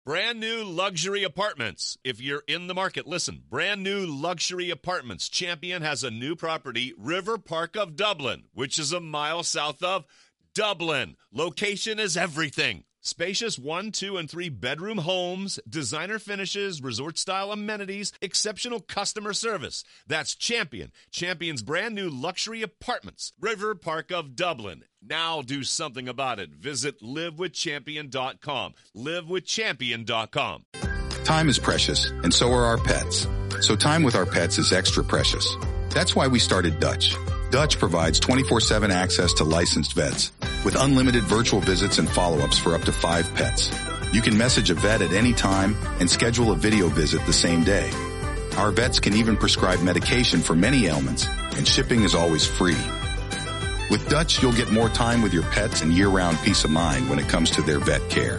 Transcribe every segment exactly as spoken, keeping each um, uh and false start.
Brand new luxury apartments. If you're in the market, listen. Brand new luxury apartments. Champion has a new property, River Park of Dublin, which is a mile south of Dublin. Location is everything. Spacious one, two, and three bedroom homes, designer finishes, resort-style amenities, exceptional customer service. That's Champion. Champion's brand new luxury apartments, River Park of Dublin. Now do something about it. Visit live with champion dot com. live with champion dot com. Time is precious, and so are our pets. So time with our pets is extra precious. That's why we started Dutch. Dutch provides twenty-four seven access to licensed vets with unlimited virtual visits and follow-ups for up to five pets. You can message a vet at any time and schedule a video visit the same day. Our vets can even prescribe medication for many ailments, and shipping is always free. With Dutch, you'll get more time with your pets and year-round peace of mind when it comes to their vet care.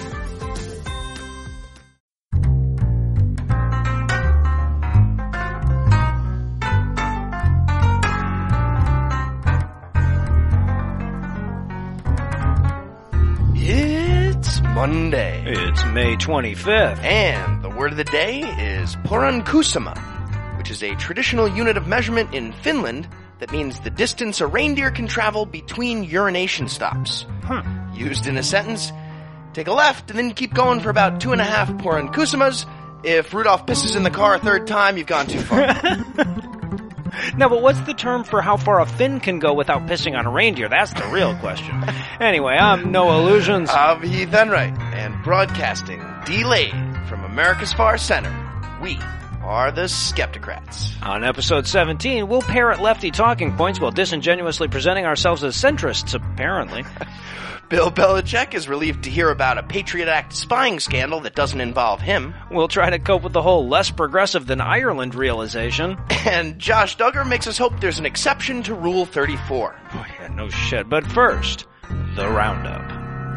It's Monday. It's May twenty-fifth. And the word of the day is Porankusama, which is a traditional unit of measurement in Finland that means the distance a reindeer can travel between urination stops. Huh. Used in a sentence, take a left and then keep going for about two and a half Porankusamas. If Rudolph pisses in the car a third time, you've gone too far. No, but what's the term for how far a Finn can go without pissing on a reindeer? That's the real question. Anyway, I'm Noah Illusions. I'm Heath Enright, and broadcasting delayed from America's Far Center, we are the Skeptocrats. On episode seventeen, we'll parrot lefty talking points while disingenuously presenting ourselves as centrists, apparently. Bill Belichick is relieved to hear about a Patriot Act spying scandal that doesn't involve him. We'll try to cope with the whole less progressive than Ireland realization. And Josh Duggar makes us hope there's an exception to Rule thirty-four. Oh, yeah, no shit. But first, the roundup.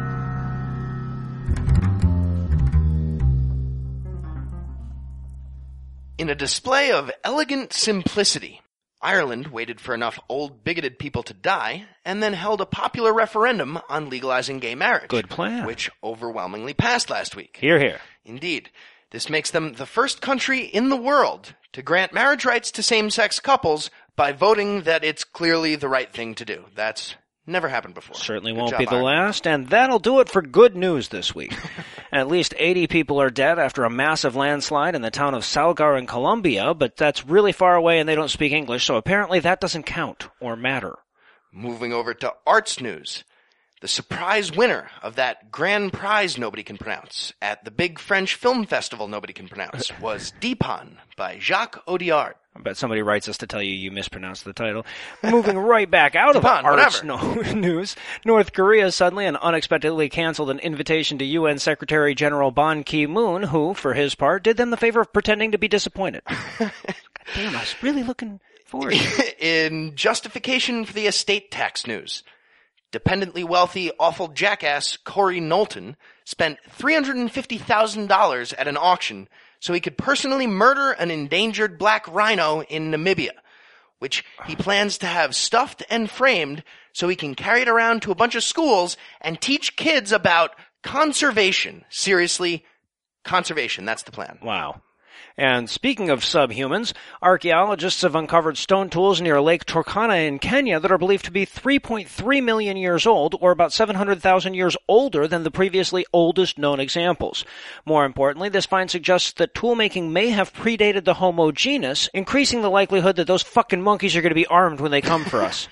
In a display of elegant simplicity, Ireland waited for enough old bigoted people to die and then held a popular referendum on legalizing gay marriage. Good plan. Which overwhelmingly passed last week. Hear, hear. Indeed. This makes them the first country in the world to grant marriage rights to same-sex couples by voting that it's clearly the right thing to do. That's never happened before. Certainly Good won't job, be the Ireland. last, and that'll do it for good news this week. At least eighty people are dead after a massive landslide in the town of Salgar in Colombia, but that's really far away and they don't speak English, so apparently that doesn't count or matter. Moving over to arts news. The surprise winner of that grand prize nobody can pronounce at the big French film festival nobody can pronounce was Deepan by Jacques Audiard. I bet somebody writes us to tell you you mispronounced the title. Moving right back out of Deepan, arts whatever. no, news, North Korea suddenly and unexpectedly canceled an invitation to U N Secretary General Ban Ki-moon, who, for his part, did them the favor of pretending to be disappointed. God damn, I was really looking forward to it. In justification for the estate tax news, dependently wealthy, awful jackass Corey Knowlton spent three hundred fifty thousand dollars at an auction so he could personally murder an endangered black rhino in Namibia, which he plans to have stuffed and framed so he can carry it around to a bunch of schools and teach kids about conservation. Seriously, conservation, that's the plan. Wow. And speaking of subhumans, archaeologists have uncovered stone tools near Lake Turkana in Kenya that are believed to be three point three million years old, or about seven hundred thousand years older than the previously oldest known examples. More importantly, this find suggests that toolmaking may have predated the Homo genus, increasing the likelihood that those fucking monkeys are going to be armed when they come for us.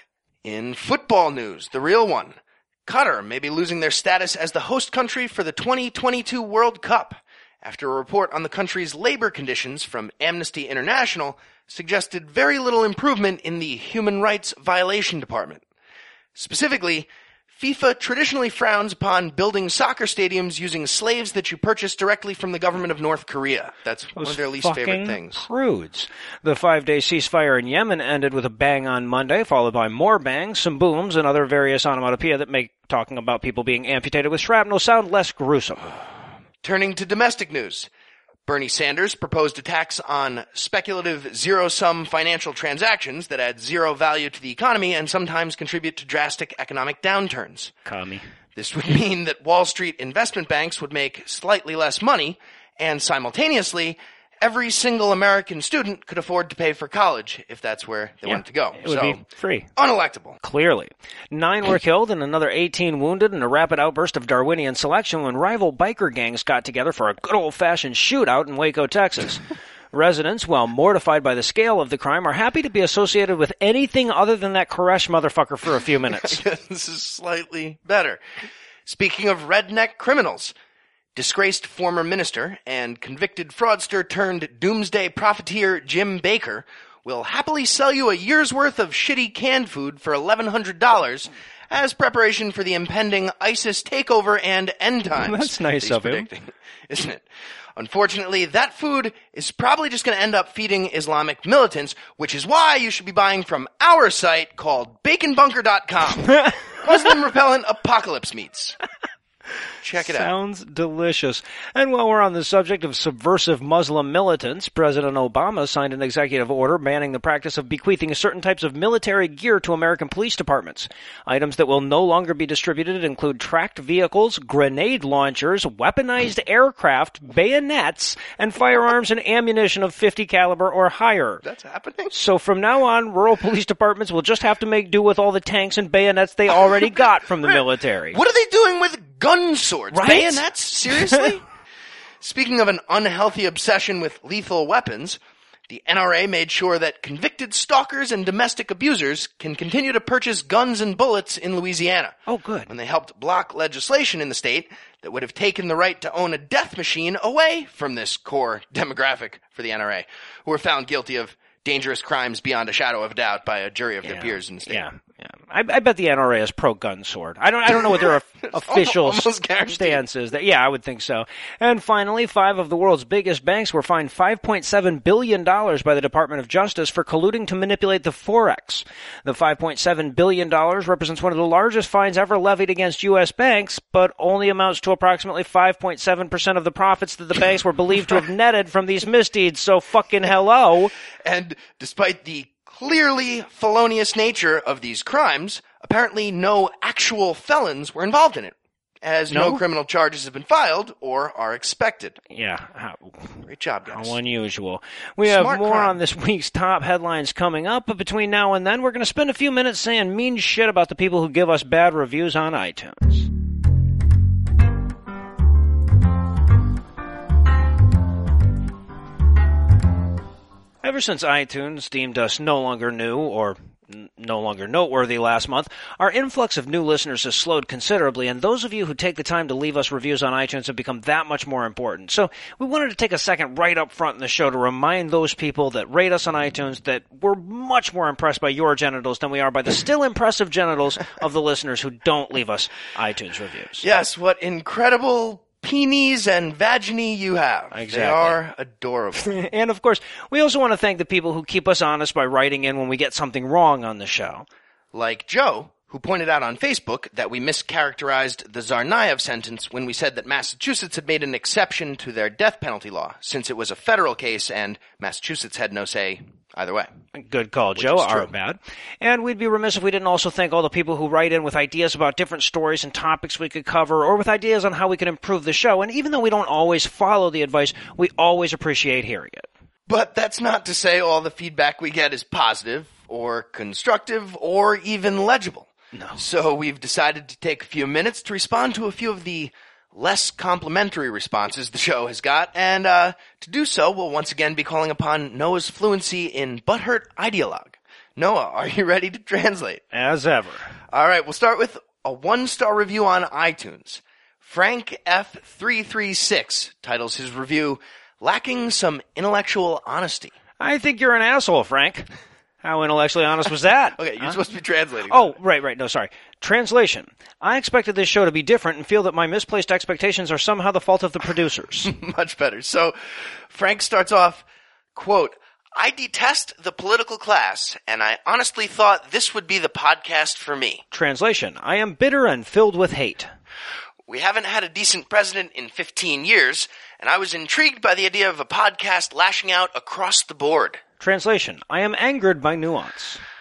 In football news, the real one, Qatar may be losing their status as the host country for the twenty twenty-two World Cup, after a report on the country's labor conditions from Amnesty International suggested very little improvement in the Human Rights Violation Department. Specifically, FIFA traditionally frowns upon building soccer stadiums using slaves that you purchase directly from the government of North Korea. That's one Those of their least favorite fucking things. Prudes. The five-day ceasefire in Yemen ended with a bang on Monday, followed by more bangs, some booms, and other various onomatopoeia that make talking about people being amputated with shrapnel sound less gruesome. Turning to domestic news, Bernie Sanders proposed a tax on speculative zero-sum financial transactions that add zero value to the economy and sometimes contribute to drastic economic downturns. Commie. This would mean that Wall Street investment banks would make slightly less money, and simultaneously, every single American student could afford to pay for college if that's where they Yeah, wanted to go. it would so, be free. Unelectable. Clearly. Nine were killed and another eighteen wounded in a rapid outburst of Darwinian selection when rival biker gangs got together for a good old-fashioned shootout in Waco, Texas. Residents, while mortified by the scale of the crime, are happy to be associated with anything other than that Koresh motherfucker for a few minutes. This is slightly better. Speaking of redneck criminals, disgraced former minister and convicted fraudster turned doomsday profiteer Jim Baker will happily sell you a year's worth of shitty canned food for eleven hundred dollars as preparation for the impending ISIS takeover and end times. That's nice he's of him. predicting, isn't it? Unfortunately, that food is probably just going to end up feeding Islamic militants, which is why you should be buying from our site called bacon bunker dot com. Muslim repellent apocalypse meats. Check it out. Sounds delicious. And while we're on the subject of subversive Muslim militants, President Obama signed an executive order banning the practice of bequeathing certain types of military gear to American police departments. Items that will no longer be distributed include tracked vehicles, grenade launchers, weaponized aircraft, bayonets, and firearms and ammunition of fifty caliber or higher. That's happening? So from now on, rural police departments will just have to make do with all the tanks and bayonets they already got from the military. What are they doing with gun swords? Right? Bayonets? Seriously? Speaking of an unhealthy obsession with lethal weapons, the N R A made sure that convicted stalkers and domestic abusers can continue to purchase guns and bullets in Louisiana. Oh, good. When they helped block legislation in the state that would have taken the right to own a death machine away from this core demographic for the N R A, who were found guilty of dangerous crimes beyond a shadow of doubt by a jury of Yeah. their peers in the state. Yeah, yeah. I, I bet the N R A is pro-gun sword. I don't. I don't know what their official almost guaranteed. stance is. That yeah, I would think so. And finally, five of the world's biggest banks were fined five point seven billion dollars by the Department of Justice for colluding to manipulate the forex. The five point seven billion dollars represents one of the largest fines ever levied against U S banks, but only amounts to approximately five point seven percent of the profits that the banks were believed to have netted from these misdeeds. So fucking hello. And despite the clearly felonious nature of these crimes, apparently no actual felons were involved in it, as no, No? criminal charges have been filed or are expected. Yeah. How, Great job, guys. How unusual. We have Smart more crime. on this week's top headlines coming up, but between now and then, we're going to spend a few minutes saying mean shit about the people who give us bad reviews on iTunes. Ever since iTunes deemed us no longer new or n- no longer noteworthy last month, our influx of new listeners has slowed considerably, and those of you who take the time to leave us reviews on iTunes have become that much more important. So we wanted to take a second right up front in the show to remind those people that rate us on iTunes that we're much more impressed by your genitals than we are by the still impressive genitals of the listeners who don't leave us iTunes reviews. Yes, what incredible peenies and vaginae you have. Exactly. They are adorable. And of course, we also want to thank the people who keep us honest by writing in when we get something wrong on the show. Like Joe, who pointed out on Facebook that we mischaracterized the Tsarnaev sentence when we said that Massachusetts had made an exception to their death penalty law, since it was a federal case and Massachusetts had no say either way. Good call, Joe. is true. Our bad. And we'd be remiss if we didn't also thank all the people who write in with ideas about different stories and topics we could cover, or with ideas on how we could improve the show. And even though we don't always follow the advice, we always appreciate hearing it. But that's not to say all the feedback we get is positive, or constructive, or even legible. No. So we've decided to take a few minutes to respond to a few of the less complimentary responses the show has got, and uh, to do so, we'll once again be calling upon Noah's fluency in butthurt ideologue. Noah, are you ready to translate? As ever. All right, we'll start with a one-star review on iTunes. Frank F three three six titles his review, Lacking Some Intellectual Honesty. I think you're an asshole, Frank. How intellectually honest was that? Okay, you're Huh? supposed to be translating. Oh, right, right. No, sorry. Translation. I expected this show to be different and feel that my misplaced expectations are somehow the fault of the producers. Much better. So, Frank starts off, quote, I detest the political class, and I honestly thought this would be the podcast for me. Translation. I am bitter and filled with hate. We haven't had a decent president in fifteen years, and I was intrigued by the idea of a podcast lashing out across the board. Translation. I am angered by nuance.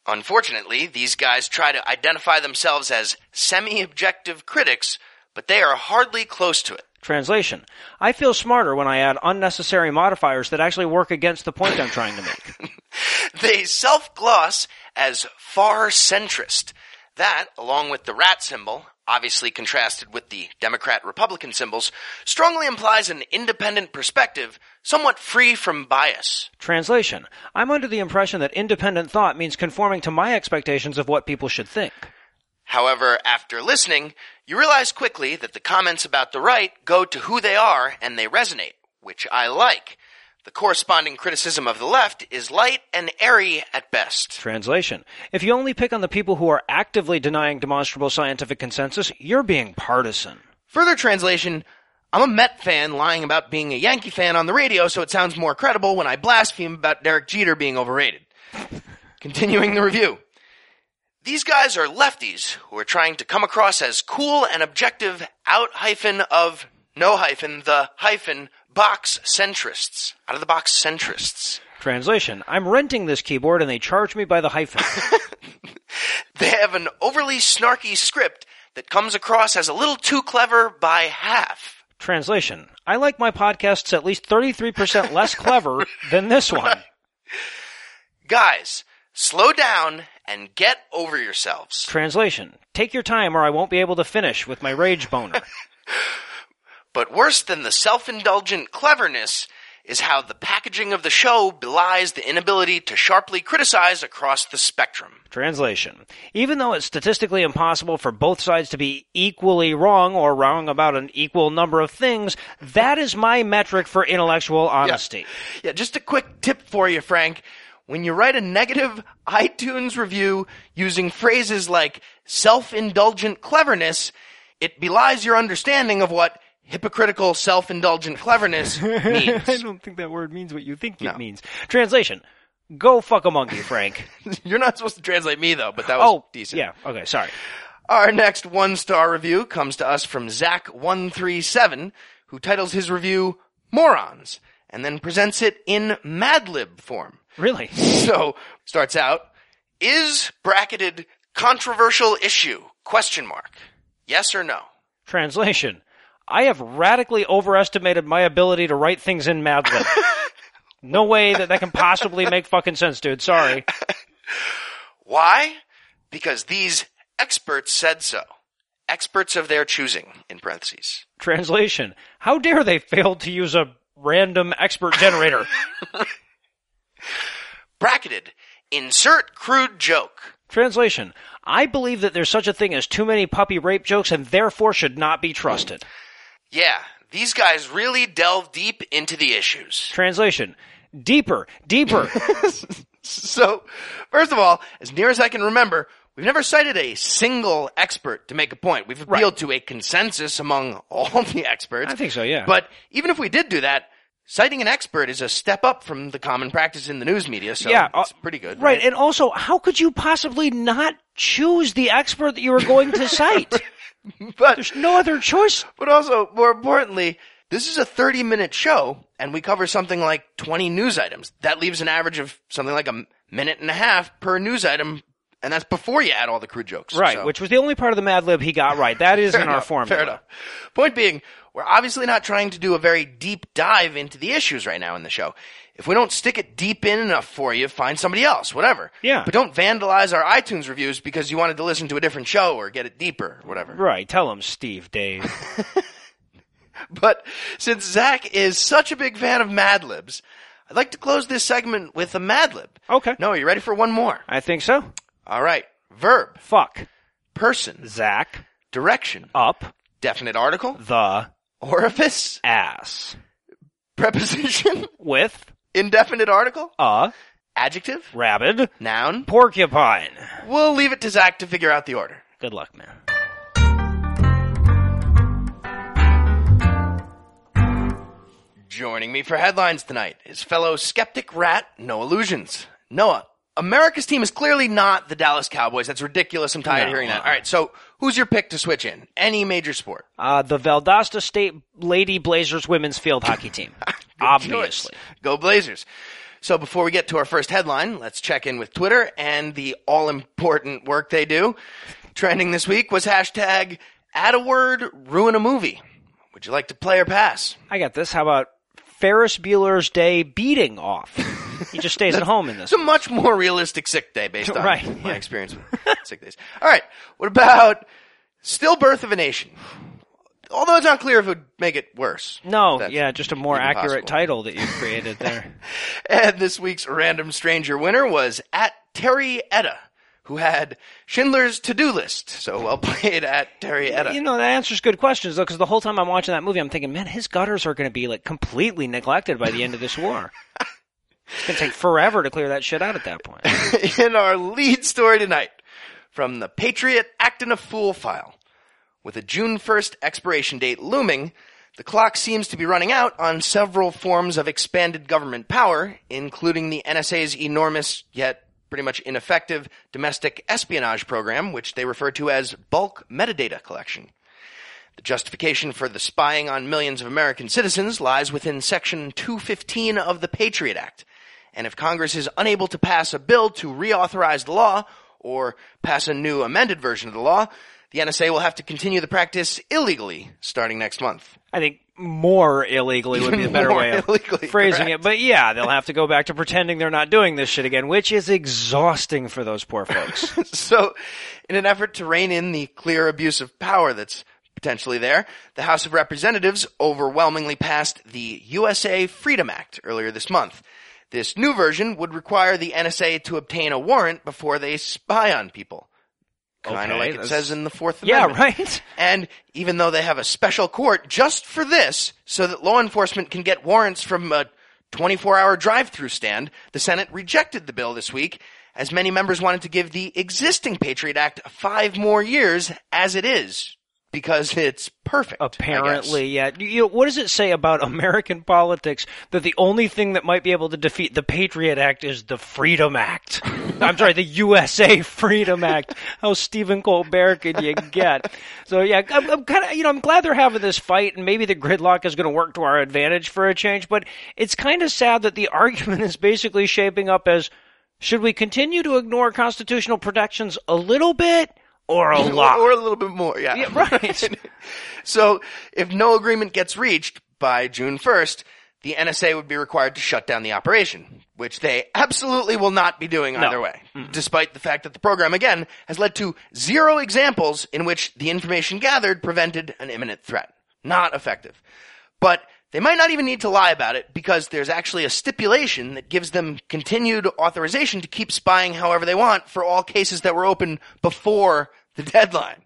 Unfortunately, these guys try to identify themselves as semi-objective critics, but they are hardly close to it. Translation. I feel smarter when I add unnecessary modifiers that actually work against the point I'm trying to make. They self-gloss as far centrist. That, along with the rat symbol, obviously contrasted with the Democrat-Republican symbols, strongly implies an independent perspective, somewhat free from bias. Translation. I'm under the impression that independent thought means conforming to my expectations of what people should think. However, after listening, you realize quickly that the comments about the right go to who they are and they resonate, which I like. The corresponding criticism of the left is light and airy at best. Translation. If you only pick on the people who are actively denying demonstrable scientific consensus, you're being partisan. Further translation, I'm a Met fan lying about being a Yankee fan on the radio, so it sounds more credible when I blaspheme about Derek Jeter being overrated. Continuing the review. These guys are lefties who are trying to come across as cool and objective out hyphen of no hyphen the hyphen box centrists. Out of the box centrists. Translation. I'm renting this keyboard and they charge me by the hyphen. They have an overly snarky script that comes across as a little too clever by half. Translation. I like my podcasts at least thirty-three percent less clever than this one. Guys, slow down and get over yourselves. Translation. Take your time or I won't be able to finish with my rage boner. But worse than the self-indulgent cleverness is how the packaging of the show belies the inability to sharply criticize across the spectrum. Translation. Even though it's statistically impossible for both sides to be equally wrong or wrong about an equal number of things, that is my metric for intellectual honesty. Yeah, yeah, just a quick tip for you, Frank. When you write a negative iTunes review using phrases like self-indulgent cleverness, it belies your understanding of what hypocritical self-indulgent cleverness means. I don't think that word means what you think No. it means. Translation. Go fuck a monkey, Frank. You're not supposed to translate me, though, but that was oh, decent. yeah. Okay, sorry. Our next one-star review comes to us from Zach one three seven, who titles his review Morons, and then presents it in Mad Lib form. Really? So, starts out, is bracketed controversial issue, question mark. Yes or no? Translation. I have radically overestimated my ability to write things in Mad Lib. No way that that can possibly make fucking sense, dude. Sorry. Why? Because these experts said so. Experts of their choosing, in parentheses. Translation. How dare they fail to use a random expert generator? Bracketed. Insert crude joke. Translation. I believe that there's such a thing as too many puppy rape jokes and therefore should not be trusted. Yeah, these guys really delve deep into the issues. Translation. Deeper, deeper. So, first of all, as near as I can remember, we've never cited a single expert to make a point. We've appealed Right. to a consensus among all the experts. I think so, yeah. But even if we did do that, citing an expert is a step up from the common practice in the news media, so yeah, uh, it's pretty good. Right, Right, and also, how could you possibly not choose the expert that you were going to cite? but, There's no other choice. but also, more importantly, this is a thirty-minute show, and we cover something like twenty news items. That leaves an average of something like a minute and a half per news item, and that's before you add all the crude jokes. Right, so. which was the only part of the Mad Lib he got right. That is Fair in our enough, formula. Fair enough. Point being, we're obviously not trying to do a very deep dive into the issues right now in the show. If we don't stick it deep in enough for you, find somebody else, whatever. Yeah. But don't vandalize our iTunes reviews because you wanted to listen to a different show or get it deeper, or whatever. Right, tell him, Steve, Dave. But since Zach is such a big fan of Mad Libs, I'd like to close this segment with a Mad Lib. Okay. No, are you ready for one more? I think so. All right. Verb, Fuck. person, Zach. direction, Up. definite article, The. orifice, Ass. preposition, With. indefinite article, A. adjective, Rabid. noun. Porcupine. We'll leave it to Zach to figure out the order. Good luck, man. Joining me for headlines tonight is fellow skeptic rat Noah Illusions. Noah, America's team is clearly not the Dallas Cowboys. That's ridiculous. I'm tired of No. hearing that. All right, so who's your pick to switch in? Any major sport? Uh, the Valdosta State Lady Blazers women's field hockey team. Good Obviously. choice. Go Blazers. So before we get to our first headline, let's check in with Twitter and the all-important work they do. Trending this week was hashtag add a word, ruin a movie. Would you like to play or pass? I got this. How about Ferris Bueller's Day beating off? He just stays at home in this. It's a much more realistic sick day based on right, my yeah. experience with sick days. All right. What about Stillbirth of a Nation? Although it's not clear if it would make it worse. No, That's yeah, just a more even accurate possible. title that you created there. And this week's Random Stranger winner was at Terry Etta, who had Schindler's To-Do List. So well played at Terry Etta. You know, that answers good questions, though, because the whole time I'm watching that movie, I'm thinking, man, his gutters are going to be, like, completely neglected by the end of this war. It's going to take forever to clear that shit out at that point. In our lead story tonight, from the Patriot Actin' a Fool file. With a June first expiration date looming, the clock seems to be running out on several forms of expanded government power, including the N S A's enormous, yet pretty much ineffective, domestic espionage program, which they refer to as bulk metadata collection. The justification for the spying on millions of American citizens lies within Section two fifteen of the Patriot Act, and if Congress is unable to pass a bill to reauthorize the law, or pass a new amended version of the law, the N S A will have to continue the practice illegally starting next month. I think more illegally would be a better More way of illegally, phrasing correct. it. But yeah, they'll have to go back to pretending they're not doing this shit again, which is exhausting for those poor folks. So, in an effort to rein in the clear abuse of power that's potentially there, the House of Representatives overwhelmingly passed the U S A Freedom Act earlier this month. This new version would require the N S A to obtain a warrant before they spy on people. Kind of Okay, like it that's- says in the Fourth Yeah, Amendment. right? And even though they have a special court just for this, so that law enforcement can get warrants from a twenty-four hour drive-through stand, the Senate rejected the bill this week, as many members wanted to give the existing Patriot Act five more years as it is, because it's perfect. Apparently, yeah. You know, what does it say about American politics that the only thing that might be able to defeat the Patriot Act is the Freedom Act? I'm sorry, the U S A Freedom Act. How Stephen Colbert can you get? So yeah, I'm, I'm kind of, you know, I'm glad they're having this fight, and maybe the gridlock is going to work to our advantage for a change, but it's kind of sad that the argument is basically shaping up as, should we continue to ignore constitutional protections a little bit? Or a lot. Or, or a little bit more, yeah. Yeah, right. So, if no agreement gets reached by June first, the N S A would be required to shut down the operation, which they absolutely will not be doing either No. way, mm-hmm. despite the fact that the program, again, has led to zero examples in which the information gathered prevented an imminent threat. Not effective. But they might not even need to lie about it, because there's actually a stipulation that gives them continued authorization to keep spying however they want for all cases that were open before the deadline.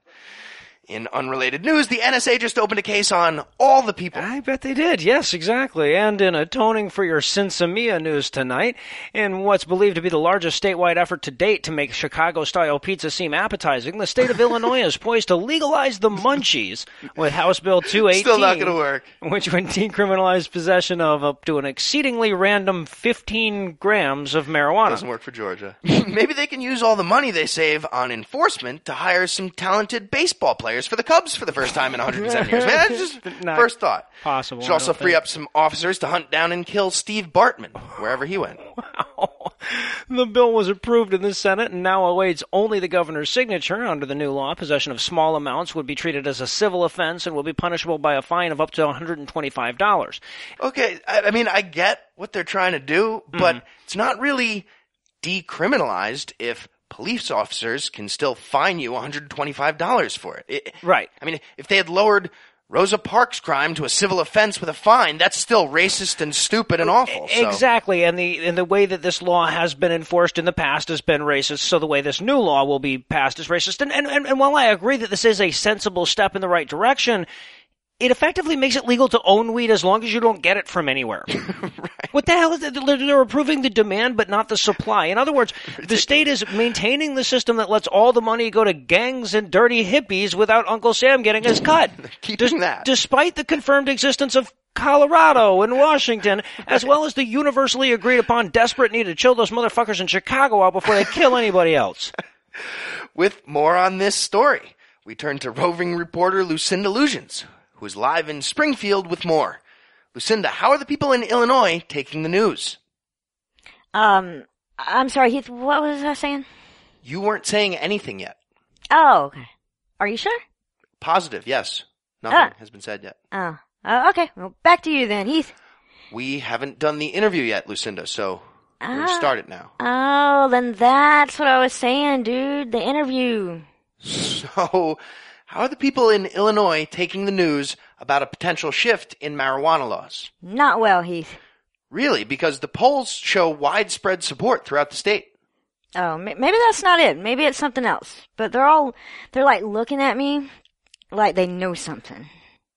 In unrelated news, the N S A just opened a case on all the people. I bet they did. Yes, exactly. And in atoning for your Sinsemilla news tonight, in what's believed to be the largest statewide effort to date to make Chicago-style pizza seem appetizing, the state of Illinois is poised to legalize the munchies with House Bill two eighteen. Still not going to work. Which would decriminalize possession of up to an exceedingly random fifteen grams of marijuana. Doesn't work for Georgia. Maybe they can use all the money they save on enforcement to hire some talented baseball players for the Cubs for the first time in one hundred seven years. Man, that's just Not first thought. possible, Should I also don't free think. up some officers to hunt down and kill Steve Bartman, wherever he went. The bill was approved in the Senate and now awaits only the governor's signature. Under the new law, possession of small amounts would be treated as a civil offense and will be punishable by a fine of up to one hundred twenty-five dollars. Okay, I, I mean, I get what they're trying to do, but Mm-hmm. it's not really decriminalized if police officers can still fine you one hundred twenty-five dollars for it. it. Right. I mean, if they had lowered Rosa Parks' crime to a civil offense with a fine, that's still racist and stupid and awful. So. Exactly, and the and the way that this law has been enforced in the past has been racist, so the way this new law will be passed is racist. And, and, and while I agree that this is a sensible step in the right direction, it effectively makes it legal to own weed as long as you don't get it from anywhere. Right. What the hell is it? They're approving the demand but not the supply. In other words, the state is maintaining the system that lets all the money go to gangs and dirty hippies without Uncle Sam getting his cut. Keeping that. Despite the confirmed existence of Colorado and Washington, as well as the universally agreed upon desperate need to chill those motherfuckers in Chicago out before they kill anybody else. With more on this story, we turn to roving reporter Lucinda Lugeons, who is live in Springfield with more. Lucinda, how are the people in Illinois taking the news? Um, I'm sorry, Heath, what was I saying? You weren't saying anything yet. Oh, okay. Are you sure? Positive, yes. Nothing Ah. has been said yet. Oh, uh, okay. Well, back to you then, Heath. We haven't done the interview yet, Lucinda, so we're going to Ah. start it now. Oh, then that's what I was saying, dude. The interview. So, how are the people in Illinois taking the news about a potential shift in marijuana laws? Not well, Heath. Really, because the polls show widespread support throughout the state. Oh, ma- maybe that's not it. Maybe it's something else. But they're all, they're like looking at me like they know something.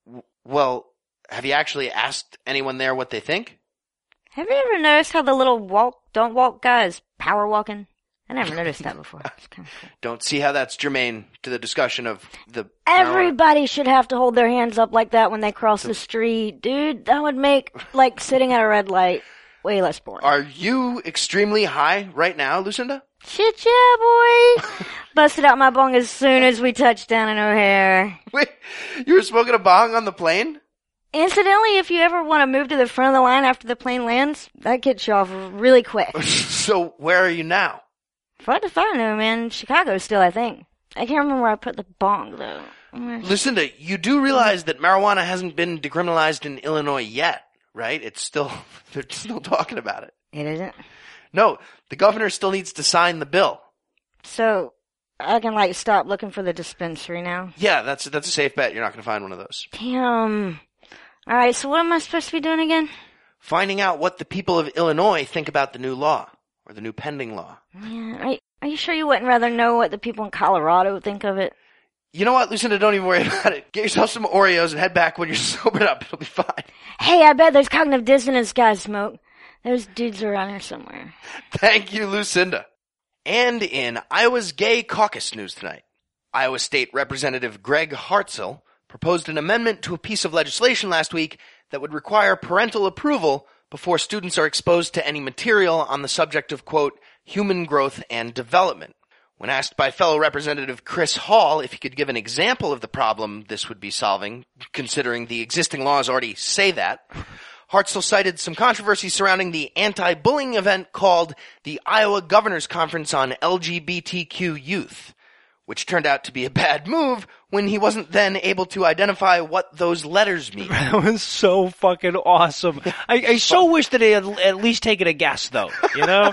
Well, have you actually asked anyone there what they think? Have you ever noticed how the little walk, don't walk guy is power walking? I never noticed that before. It's kind of cool. Don't see how that's germane to the discussion of the marijuana. Everybody should have to hold their hands up like that when they cross the street. Dude, that would make, like, sitting at a red light way less boring. Are you extremely high right now, Lucinda? Shit, yeah, boy. Busted out my bong as soon as we touched down in O'Hare. Wait, you were smoking a bong on the plane? Incidentally, if you ever want to move to the front of the line after the plane lands, that gets you off really quick. So, where are you now? What if I know, man? Chicago still, I think. I can't remember where I put the bong, though. Lucinda, you do realize that marijuana hasn't been decriminalized in Illinois yet, right? It's still, they're still talking about it. It isn't? No, the governor still needs to sign the bill. So, I can, like, stop looking for the dispensary now? Yeah, that's, that's a safe bet. You're not going to find one of those. Damn. Alright, so what am I supposed to be doing again? Finding out what the people of Illinois think about the new law, or the new pending law. Yeah, are, are you sure you wouldn't rather know what the people in Colorado think of it? You know what, Lucinda, don't even worry about it. Get yourself some Oreos and head back when you're sobered up. It'll be fine. Hey, I bet there's cognitive dissonance guys smoke. Those dudes are around here somewhere. Thank you, Lucinda. And in Iowa's gay caucus news tonight, Iowa State Representative Greg Hartzell proposed an amendment to a piece of legislation last week that would require parental approval before students are exposed to any material on the subject of, quote, human growth and development. When asked by fellow Representative Chris Hall if he could give an example of the problem this would be solving, considering the existing laws already say that, Hartzell cited some controversy surrounding the anti-bullying event called the Iowa Governor's Conference on L G B T Q Youth, which turned out to be a bad move when he wasn't then able to identify what those letters mean. That was so fucking awesome. I, I so wish that he had at least taken a guess, though, you know?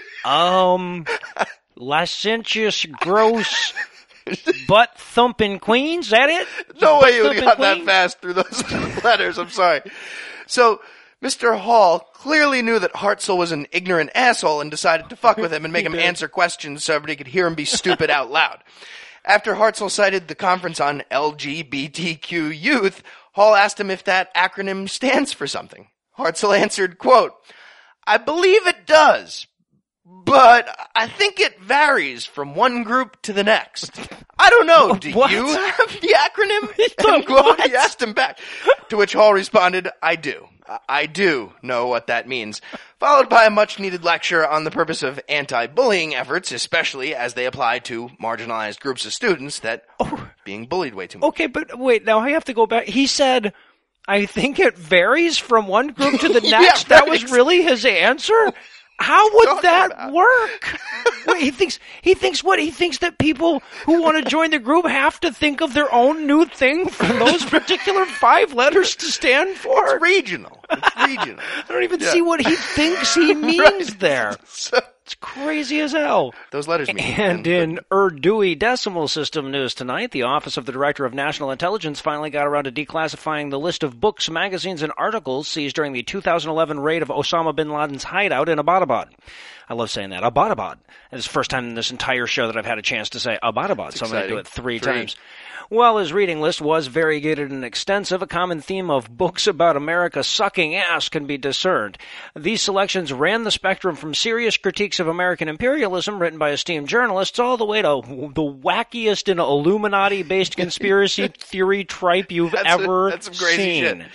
um, licentious, gross, butt-thumping queens, is that it? No way you would have got Butt-thumping that fast through those letters, I'm sorry. So, Mister Hall clearly knew that Hartzell was an ignorant asshole and decided to fuck with him and make him answer questions so everybody could hear him be stupid out loud. After Hartzell cited the conference on L G B T Q youth, Hall asked him if that acronym stands for something. Hartzell answered, quote, I believe it does, but I think it varies from one group to the next. I don't know. Do What? you have the acronym? End quote. He asked him back. To which Hall responded, I do. I do know what that means. Followed by a much-needed lecture on the purpose of anti-bullying efforts, especially as they apply to marginalized groups of students that are being bullied way too much. Okay, but wait, now I have to go back. He said, I think it varies from one group to the Yeah, next. That was varies. really his answer? How would Talking that about? work? Wait, he thinks he thinks what? He thinks that people who want to join the group have to think of their own new thing for those particular five letters to stand for? It's regional. It's regional. I don't even Yeah. see what he thinks he means Right. there. So, It's crazy as hell. those letters mean. And in Urdui Decimal System news tonight, the Office of the Director of National Intelligence finally got around to declassifying the list of books, magazines, and articles seized during the two thousand eleven raid of Osama bin Laden's hideout in Abbottabad. I love saying that, Abbottabad. And it's the first time in this entire show that I've had a chance to say Abbottabad, so I'm going to do exciting. it three, Three. times. While his reading list was variegated and extensive, a common theme of books about America sucking ass can be discerned. These selections ran the spectrum from serious critiques of American imperialism written by esteemed journalists all the way to the wackiest and Illuminati-based conspiracy theory tripe you've That's a- ever that's some crazy seen. shit.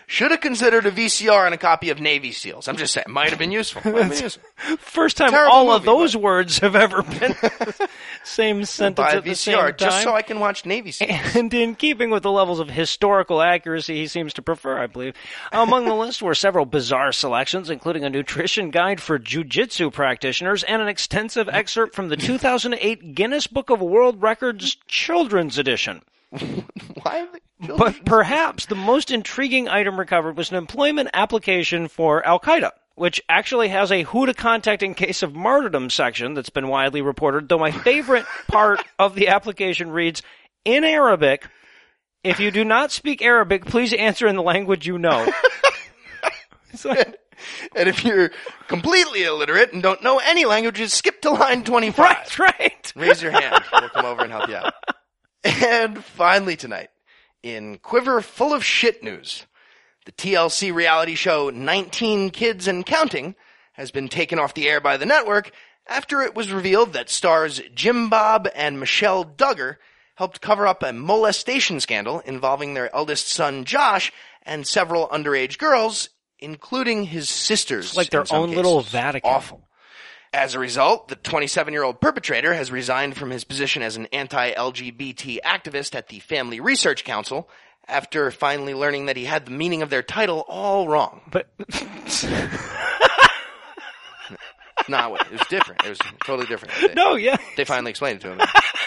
Should have considered a V C R and a copy of Navy SEALs. I'm just saying, might have been useful. Might have been useful. First time Terrible all of movie, those but- words have ever been the same sentence Buy a at the V C same R time. just so I can watch Navy SEALs. And in keeping with the levels of historical accuracy he seems to prefer, I believe, among the list were several bizarre selections, including a nutrition guide for jiu-jitsu practitioners and an extensive excerpt from the two thousand eight Guinness Book of World Records Children's Edition. Why are they children? But perhaps the most intriguing item recovered was an employment application for Al-Qaeda, which actually has a who to contact in case of martyrdom section that's been widely reported, though my favorite part of the application reads, in Arabic, if you do not speak Arabic, please answer in the language you know. It's like, And if you're completely illiterate and don't know any languages, skip to line twenty-five. right, right. Raise your hand. We'll come over and help you out. And finally tonight, in Quiver Full of Shit news, the T L C reality show nineteen Kids and Counting has been taken off the air by the network after it was revealed that stars Jim Bob and Michelle Duggar helped cover up a molestation scandal involving their eldest son Josh and several underage girls, including his sisters. It's like their in some own little cases. Vatican. Awful. As a result, the twenty-seven-year-old perpetrator has resigned from his position as an anti-L G B T activist at the Family Research Council after finally learning that he had the meaning of their title all wrong. But Nah, wait, it was different. It was totally different. They, no, yeah. they finally explained it to him.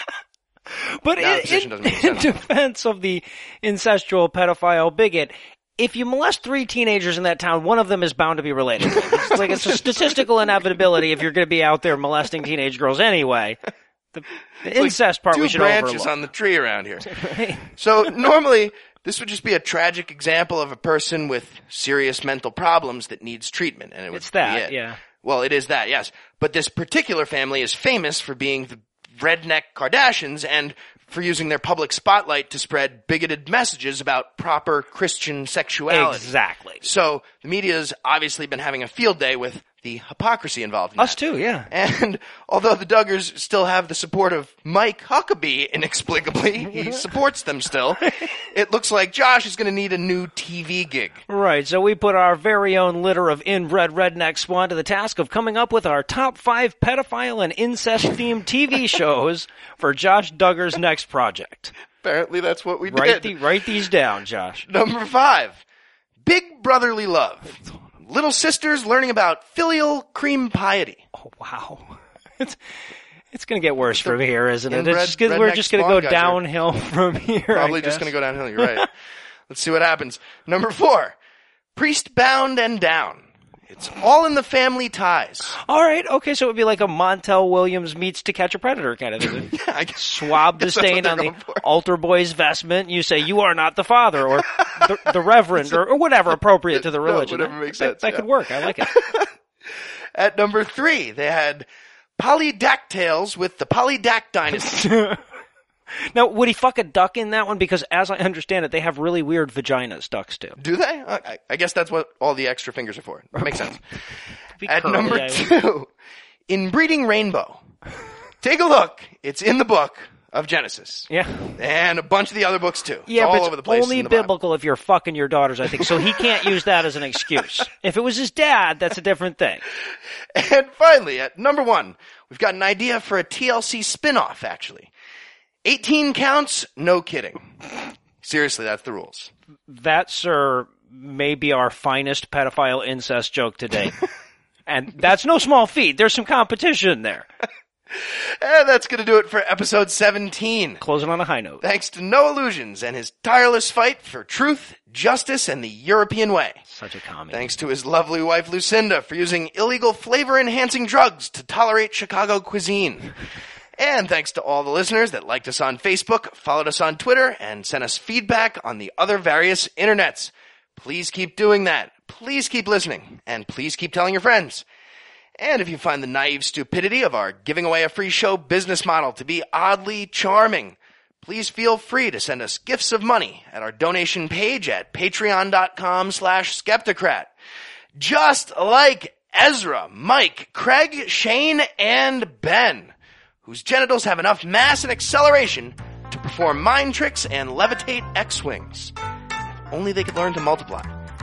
But Now the in, position doesn't in, make in sense. defense of the incestual pedophile bigot, if you molest three teenagers in that town, one of them is bound to be related. It's like it's a statistical inevitability if you're going to be out there molesting teenage girls anyway. The, the incest part Two we should branches overlook. on the tree around here. Right. So normally, this would just be a tragic example of a person with serious mental problems that needs treatment, and it would It's that, be it. yeah. Well, it is that, yes. But this particular family is famous for being the redneck Kardashians and for using their public spotlight to spread bigoted messages about proper Christian sexuality. Exactly. So the media's obviously been having a field day with the hypocrisy involved in Us that. too, yeah. And although the Duggars still have the support of Mike Huckabee, inexplicably, he supports them still, it looks like Josh is going to need a new T V gig. Right, so we put our very own litter of inbred redneck swan to the task of coming up with our top five pedophile and incest-themed T V shows for Josh Duggar's next project. Apparently that's what we Write, did. the, write these down, Josh. Number five, Big Brotherly Love. Little sisters learning about filial cream piety. Oh, wow. It's it's going to get worse from here, isn't it? inbred It's just, we're redneck just going to spawn go guys are downhill from here. Probably just going to go downhill, you're right. Let's see what happens. Number four, Priest Bound and Down. It's all in the family ties. All right, okay, so it would be like a Montel Williams meets To Catch a Predator kind of thing. Yeah, I guess. Swab the Guess that's stain what on they're the going for. altar boy's vestment. You say, you are not the father, or the, the reverend, or, or whatever appropriate to the No, religion. whatever makes that, sense, That yeah. could work. I like it. At number three, they had Polydactyls with the Polydac Dynasty. Now, would he fuck a duck in that one? Because as I understand it, they have really weird vaginas, ducks do. Do they? I, I guess that's what all the extra fingers are for. That makes sense. Be At curly, number I- two, Inbreeding Rainbow. Take a look. It's in the book of Genesis. Yeah. And a bunch of the other books too. Yeah, it's all but over it's the place. only in the Bible. biblical if you're fucking your daughters, I think. So he can't use that as an excuse. If it was his dad, that's a different thing. And finally, at number one, we've got an idea for a T L C spin-off, actually. eighteen counts, no kidding. Seriously, that's the rules. That, sir, may be our finest pedophile incest joke to date. And that's no small feat. There's some competition there. And that's going to do it for episode seventeen. Closing on a high note. Thanks to No Illusions and his tireless fight for truth, justice, and the European way. Such a commie. Thanks to his lovely wife Lucinda for using illegal flavor-enhancing drugs to tolerate Chicago cuisine. And thanks to all the listeners that liked us on Facebook, followed us on Twitter, and sent us feedback on the other various internets. Please keep doing that. Please keep listening. And please keep telling your friends. And if you find the naive stupidity of our giving away a free show business model to be oddly charming, please feel free to send us gifts of money at our donation page at patreon.com slash skeptocrat. Just like Ezra, Mike, Craig, Shane, and Ben, whose genitals have enough mass and acceleration to perform mind tricks and levitate X-Wings. If only they could learn to multiply.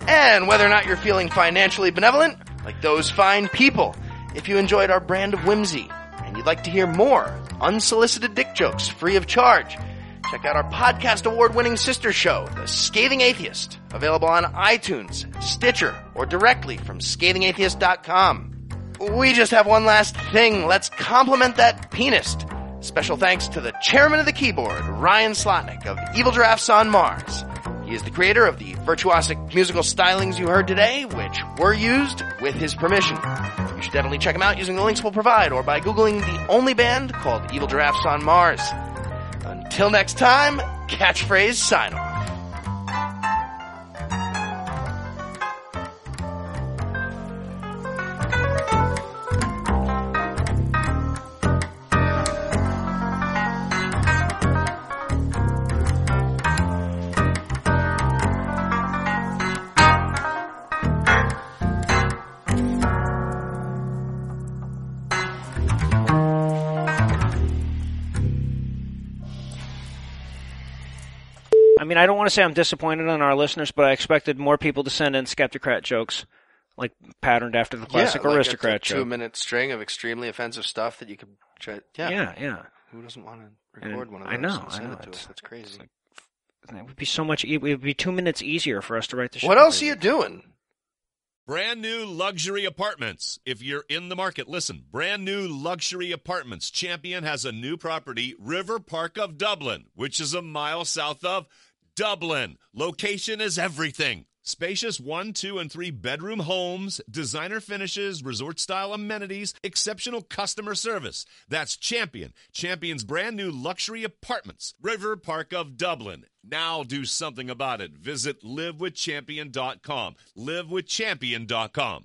and whether or not you're feeling financially benevolent, like those fine people. If you enjoyed our brand of whimsy and you'd like to hear more unsolicited dick jokes free of charge, check out our podcast award-winning sister show, The Scathing Atheist, available on iTunes, Stitcher, or directly from scathing atheist dot com. We just have one last thing. Let's compliment that pianist. Special thanks to the chairman of the keyboard, Ryan Slotnick of Evil Giraffes on Mars. He is the creator of the virtuosic musical stylings you heard today, which were used with his permission. You should definitely check him out using the links we'll provide or by Googling the only band called Evil Giraffes on Mars. Until next time, catchphrase sign off. I mean, I don't want to say I'm disappointed in our listeners, but I expected more people to send in Skeptocrat jokes, like patterned after the classic yeah, like Aristocrat a joke. two-minute string of extremely offensive stuff that you could try. Yeah, yeah. yeah. Who doesn't want to record and one of those I know, and send I know. it to It's, us? That's crazy. Like, it would be so much. It would be two minutes easier for us to write the show. What else are you doing? Brand new luxury apartments. If you're in the market, listen. Brand new luxury apartments. Champion has a new property, River Park of Dublin, which is a mile south of Dublin. Location is everything. Spacious one, two, and three bedroom homes, designer finishes, resort-style amenities, exceptional customer service. That's Champion. Champion's brand new luxury apartments, River Park of Dublin. Now do something about it. Visit live with champion dot com. live with champion dot com.